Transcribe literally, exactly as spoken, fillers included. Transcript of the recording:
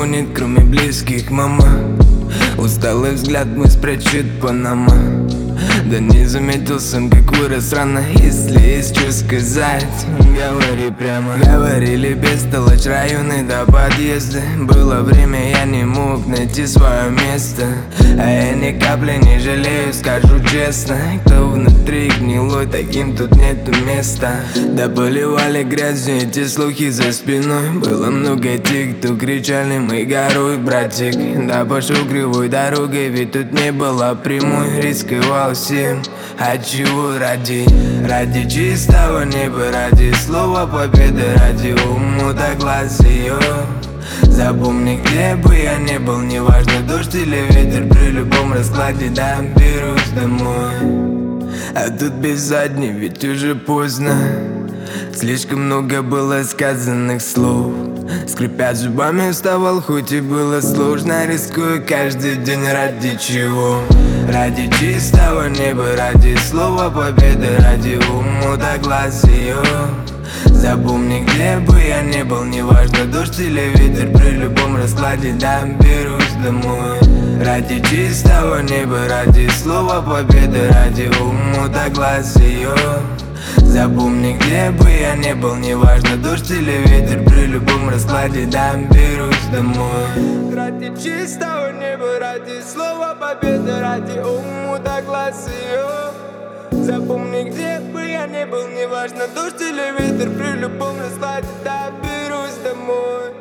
нет, кроме близких, мама. Усталый взгляд мой спрячет Панама. Да не заметил сам, как вырос рано. Если есть что сказать, говори прямо. Говорили бестолочь, районы до подъезда. Было время, я не мог найти свое место. А я ни капли не жалею, скажу честно. Кто внутри гнилой, таким тут нету места. Да поливали грязью эти слухи за спиной. Было много тех, кто кричали: мы горой, братик. Да пошел кривой дорогой, ведь тут не было прямой. Рисковал всем, а чего ради? Ради чистого неба, ради слова победы, ради умута глаз ее. Запомни, где бы я не был, неважно, дождь или ветер, при любом раскладе доберусь домой. А тут без задней, ведь уже поздно. Слишком много было сказанных слов. Скрипя зубами вставал, хоть и было сложно. Рискую каждый день ради чего? Ради чистого неба, ради слова победы, ради умута глаз ее. Запомни, где бы я не был, неважно, дождь или ветер, при любом раскладе доберусь домой. Ради чистого неба, ради слова победы, ради умута глаз ее. Запомни, где бы я не был, неважно, дождь или ветер, при любом раскладе доберусь домой. Ради чистого неба, ради слова победы, ради умута глаз ее. Запомни, где бы я не был, неважно, дождь или ветер, при любом раскладе доберусь домой.